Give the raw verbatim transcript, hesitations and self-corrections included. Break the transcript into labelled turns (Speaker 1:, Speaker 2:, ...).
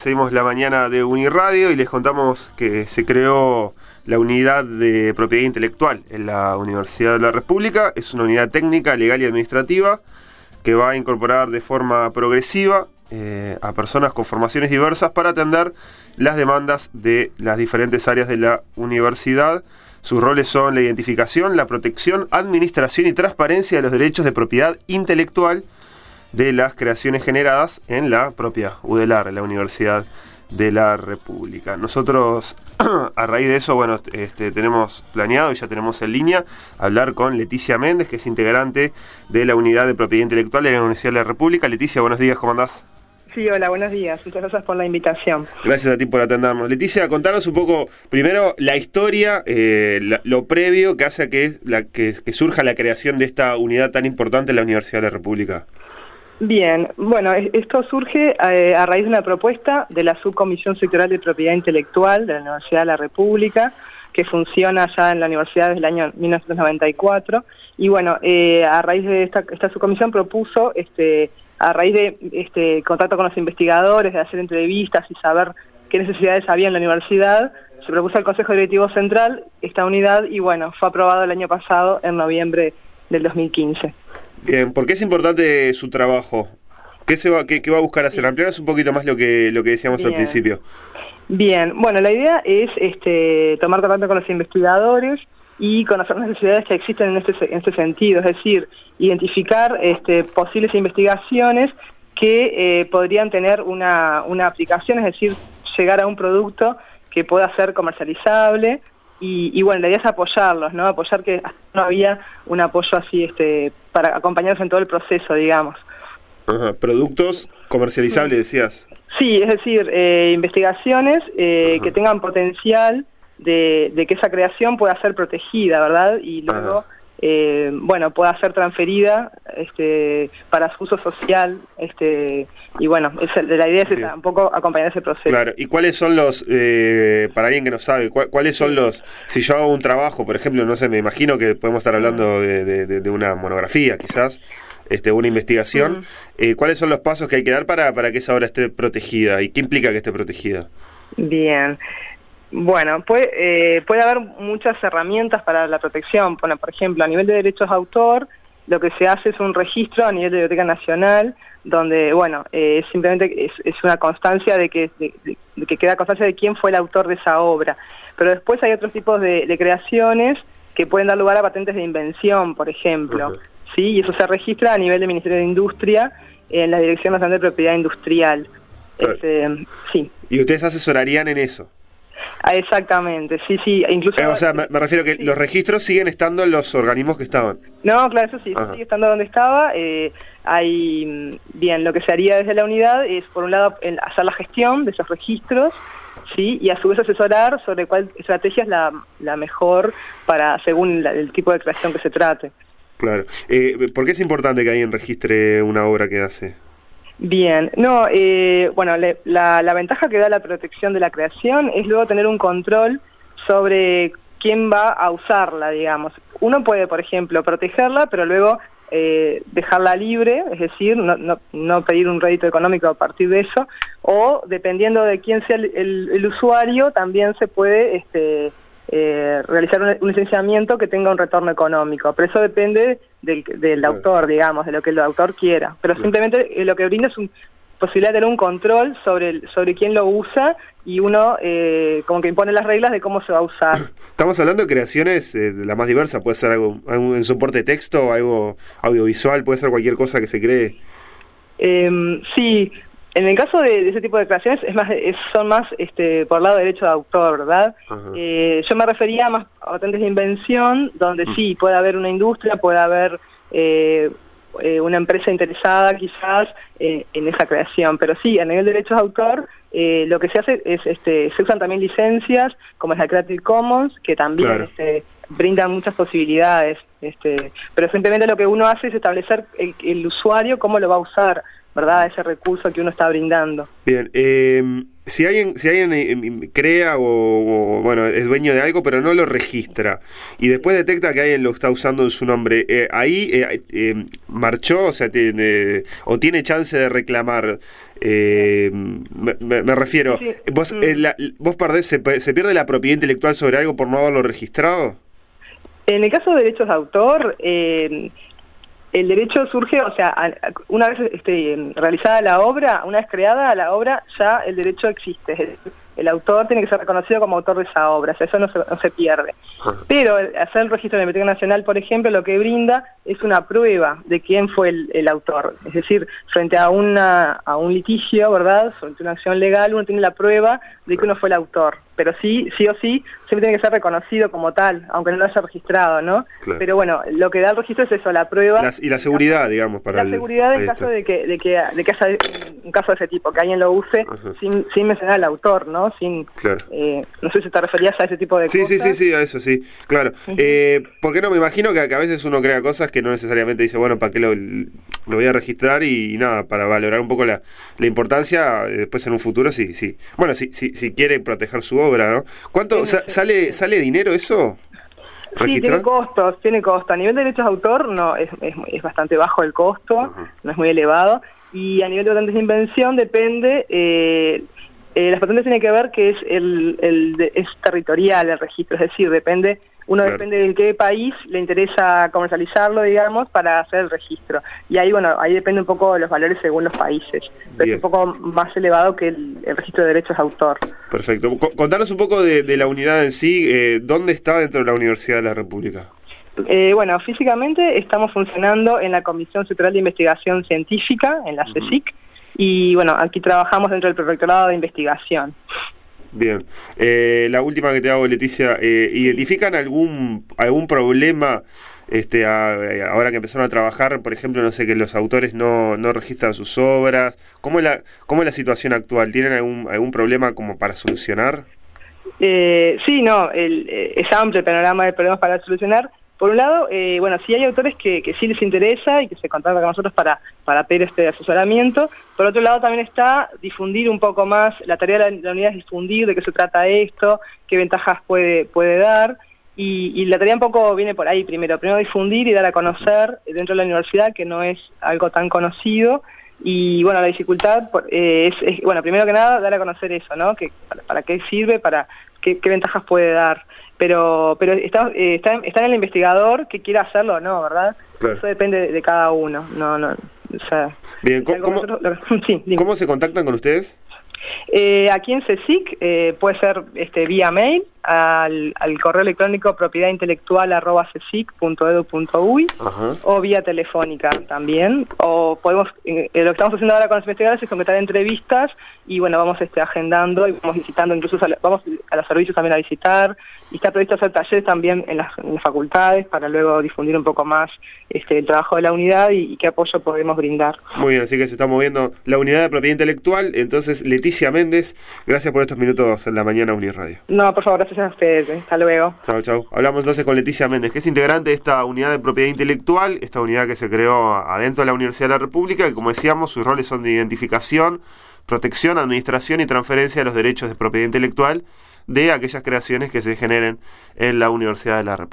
Speaker 1: Seguimos la mañana de Uniradio y les contamos que se creó la unidad de propiedad intelectual en la Universidad de la República. Es una unidad técnica, legal y administrativa que va a incorporar de forma progresiva eh, a personas con formaciones diversas para atender las demandas de las diferentes áreas de la universidad. Sus roles son la identificación, la protección, administración y transparencia de los derechos de propiedad intelectual de las creaciones generadas en la propia U D E L A R, la Universidad de la República. Nosotros, a raíz de eso, bueno, este, tenemos planeado y ya tenemos en línea hablar con Leticia Méndez, que es integrante de la Unidad de Propiedad Intelectual de la Universidad de la República. Leticia, buenos días, ¿cómo andás?
Speaker 2: Sí, hola, buenos días. Muchas gracias por la invitación.
Speaker 1: Gracias a ti por atendernos. Leticia, contanos un poco, primero, la historia, eh, la, lo previo que hace a que, la, que, que surja la creación de esta unidad tan importante en la Universidad de la República.
Speaker 2: Bien, bueno, esto surge eh, a raíz de una propuesta de la Subcomisión Sectorial de Propiedad Intelectual de la Universidad de la República, que funciona ya en la universidad desde el año mil novecientos noventa y cuatro, y bueno, eh, a raíz de esta, esta subcomisión propuso, este, a raíz de este contacto con los investigadores, de hacer entrevistas y saber qué necesidades había en la universidad, se propuso al Consejo Directivo Central esta unidad y bueno, fue aprobado el año pasado, en noviembre del dos mil quince.
Speaker 1: Bien, ¿por qué es importante su trabajo? ¿Qué se va, qué, qué va a buscar hacer? Ampliarnos un poquito más lo que lo que decíamos Bien. al principio.
Speaker 2: Bien, bueno, la idea es este, tomar contacto con los investigadores y conocer las necesidades que existen en este, en este sentido, es decir, identificar este, posibles investigaciones que eh, podrían tener una, una aplicación, es decir, llegar a un producto que pueda ser comercializable. Y, y bueno, la idea es apoyarlos, ¿no? Apoyar que no había un apoyo así este para acompañarnos en todo el proceso, digamos.
Speaker 1: Ajá. Productos comercializables, decías.
Speaker 2: Sí, es decir, eh, investigaciones eh, que tengan potencial de, de que esa creación pueda ser protegida, ¿verdad? Y luego, Ajá. eh, bueno, pueda ser transferida este, para su uso social, este y bueno, es, la idea es esa, un poco acompañar ese proceso.
Speaker 1: Claro, ¿y cuáles son los, eh, para alguien que no sabe, cuáles son los, si yo hago un trabajo, por ejemplo, no sé, me imagino que podemos estar hablando de, de, de una monografía, quizás, este, una investigación, uh-huh. eh, ¿cuáles son los pasos que hay que dar para, para que esa obra esté protegida? ¿Y qué implica que esté protegida?
Speaker 2: Bien. Bueno, puede, eh, puede haber muchas herramientas para la protección. Bueno, por ejemplo, a nivel de derechos de autor, lo que se hace es un registro a nivel de Biblioteca Nacional, donde, bueno, eh, simplemente es, es una constancia de que, de, de que queda constancia de quién fue el autor de esa obra. Pero después hay otros tipos de, de creaciones que pueden dar lugar a patentes de invención, por ejemplo, uh-huh. ¿sí? Y eso se registra a nivel del Ministerio de Industria, en la Dirección Nacional de Propiedad Industrial.
Speaker 1: Claro.
Speaker 2: Este, sí.
Speaker 1: ¿Y ustedes asesorarían en eso?
Speaker 2: Ah, exactamente, sí, sí, incluso...
Speaker 1: Eh, o sea, me, me refiero que sí. Los registros siguen estando en los organismos que estaban.
Speaker 2: No, claro, eso sí, eso sigue estando donde estaba. Eh, hay, bien, lo que se haría desde la unidad es, por un lado, el, hacer la gestión de esos registros, sí, y a su vez asesorar sobre cuál estrategia es la, la mejor para según la, el tipo de creación que se trate.
Speaker 1: Claro. Eh, ¿Por qué es importante que alguien registre una obra que hace?
Speaker 2: Bien, no, eh, bueno, le, la, la ventaja que da la protección de la creación es luego tener un control sobre quién va a usarla, digamos. Uno puede, por ejemplo, protegerla, pero luego eh, dejarla libre, es decir, no, no, no pedir un rédito económico a partir de eso, o dependiendo de quién sea el, el, el usuario, también se puede este, eh, realizar un, un licenciamiento que tenga un retorno económico, pero eso depende del, del autor, digamos, de lo que el autor quiera, pero simplemente eh, lo que brinda es una posibilidad de tener un control sobre, el, sobre quién lo usa y uno eh, como que impone las reglas de cómo se va a usar.
Speaker 1: Estamos hablando de creaciones eh, de la más diversa, puede ser algo, algo en soporte de texto, algo audiovisual, puede ser cualquier cosa que se cree.
Speaker 2: Eh, sí, en el caso de, de ese tipo de creaciones es más, es, son más este, por el lado de derecho de autor, ¿verdad? Eh, yo me refería más a patentes de invención, donde uh-huh. sí, puede haber una industria, puede haber eh, eh, una empresa interesada quizás eh, en esa creación, pero sí, a nivel de derechos de autor, eh, lo que se hace es, este, se usan también licencias, como es la Creative Commons, que también claro. este, brindan muchas posibilidades, este, pero simplemente lo que uno hace es establecer el, el usuario cómo lo va a usar, ¿verdad? Ese recurso que uno está brindando.
Speaker 1: Bien, eh, si alguien, si alguien eh, crea o, o, bueno, es dueño de algo, pero no lo registra, y después detecta que alguien lo está usando en su nombre, eh, ahí eh, eh, marchó, o sea, tiene, o tiene chance de reclamar, Eh, me, me, me refiero,
Speaker 2: sí.
Speaker 1: vos,
Speaker 2: Mm.
Speaker 1: eh, la, vos perdés, se, se pierde la propiedad intelectual sobre algo por no haberlo registrado.
Speaker 2: En el caso de derechos de autor, eh, el derecho surge, o sea, una vez este, realizada la obra, una vez creada la obra, ya el derecho existe. Es decir, el autor tiene que ser reconocido como autor de esa obra, o sea, eso no se, no se pierde. Pero el, hacer el registro de la Biblioteca Nacional, por ejemplo, lo que brinda es una prueba de quién fue el, el autor. Es decir, frente a, una, a un litigio, ¿verdad?, frente a una acción legal, uno tiene la prueba de que uno fue el autor. Pero sí, sí o sí, siempre tiene que ser reconocido como tal, aunque no lo haya registrado, ¿no?
Speaker 1: Claro.
Speaker 2: Pero bueno, lo que da el registro es eso, la prueba.
Speaker 1: Las, y la seguridad, digamos, para
Speaker 2: La
Speaker 1: el,
Speaker 2: seguridad en caso de que, de, que, de que haya un caso de ese tipo, que alguien lo use sin, sin mencionar al autor, ¿no? Sin,
Speaker 1: claro.
Speaker 2: eh, no sé si te referías a ese tipo de
Speaker 1: sí,
Speaker 2: cosas.
Speaker 1: Sí, sí, sí, a eso sí, claro. Uh-huh. eh, porque no, me imagino que, que a veces uno crea cosas que no necesariamente dice, bueno, ¿para qué lo, lo voy a registrar? Y, y nada, para valorar un poco la, la importancia, eh, después en un futuro, sí, sí. Bueno, si, si, si quiere proteger su obra, ¿no? ¿Cuánto sí, sa- sale sale dinero eso?
Speaker 2: ¿Registrar? Sí, tiene costos, tiene costo. A nivel de derechos de autor no es, es, es bastante bajo el costo, uh-huh. no es muy elevado. Y a nivel de patentes de invención depende, eh, eh, las patentes tienen que ver que es el, el de, es territorial el registro, es decir, depende, uno claro. depende de qué país le interesa comercializarlo, digamos, para hacer el registro. Y ahí, bueno, ahí depende un poco de los valores según los países. Pero es un poco más elevado que el, el registro de derechos de autor.
Speaker 1: Perfecto. Contanos un poco de, de la unidad en sí, eh, ¿dónde está dentro de la Universidad de la República?
Speaker 2: Eh, bueno, físicamente estamos funcionando en la Comisión Central de Investigación Científica, en la uh-huh. CSIC, y bueno, aquí trabajamos dentro del Protectorado de Investigación.
Speaker 1: Bien. Eh, la última que te hago, Leticia, eh, ¿identifican algún algún problema este a, ahora que empezaron a trabajar, por ejemplo, no sé, que los autores no, no registran sus obras? ¿Cómo es la, cómo es la situación actual? ¿Tienen algún, algún problema como para solucionar?
Speaker 2: Eh, sí, no, el, es amplio el panorama de problemas para solucionar. Por un lado, eh, bueno, sí hay autores que, que sí les interesa y que se contactan con nosotros para, para pedir este asesoramiento. Por otro lado, también está difundir un poco más, la tarea de la, la unidad es difundir de qué se trata esto, qué ventajas puede, puede dar, y, y la tarea un poco viene por ahí primero. Primero difundir y dar a conocer dentro de la universidad, que no es algo tan conocido, y bueno, la dificultad eh, es, es, bueno, primero que nada, dar a conocer eso, ¿no? Que, para, para qué sirve, para qué, qué ventajas puede dar. Pero pero está, eh, está, está en el investigador que quiera hacerlo o no, ¿verdad? Claro. Eso depende de, de cada uno. No, no, o sea,
Speaker 1: bien, ¿cómo, ¿cómo, nosotros, sí, ¿cómo se contactan con ustedes?
Speaker 2: Eh, aquí en CSIC eh, puede ser este, vía mail al, al correo electrónico propiedad intelectual arroba csic punto edu punto uy o vía telefónica también, o podemos eh, lo que estamos haciendo ahora con los investigadores es concretar entrevistas y bueno, vamos este, agendando y vamos visitando, incluso vamos a los servicios también a visitar, y está previsto hacer talleres también en las, en las facultades para luego difundir un poco más este, el trabajo de la unidad y, y qué apoyo podemos brindar.
Speaker 1: Muy bien, así que se está moviendo la unidad de propiedad intelectual. Entonces, Leticia Méndez, gracias por estos minutos en la mañana Unirradio.
Speaker 2: No, por favor, gracias a ustedes. ¿eh? Hasta luego.
Speaker 1: Chau, chau. Hablamos entonces con Leticia Méndez, que es integrante de esta unidad de propiedad intelectual, esta unidad que se creó adentro de la Universidad de la República, que como decíamos, sus roles son de identificación, protección, administración y transferencia de los derechos de propiedad intelectual de aquellas creaciones que se generen en la Universidad de la República.